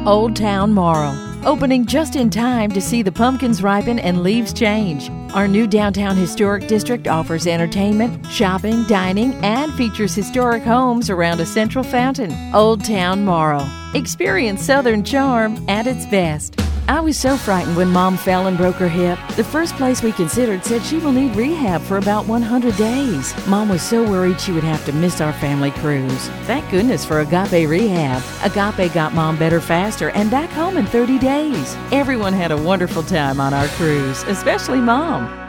Old Town Morrow, opening just in time to see the pumpkins ripen and leaves change. Our new downtown historic district offers entertainment, shopping, dining, and features historic homes around a central fountain. Old Town Morrow. Experience Southern charm at its best. I was so frightened when Mom fell and broke her hip. The first place we considered said she will need rehab for about 100 days. Mom was so worried she would have to miss our family cruise. Thank goodness for Agape Rehab. Agape got Mom better faster and back home in 30 days. Everyone had a wonderful time on our cruise, especially Mom.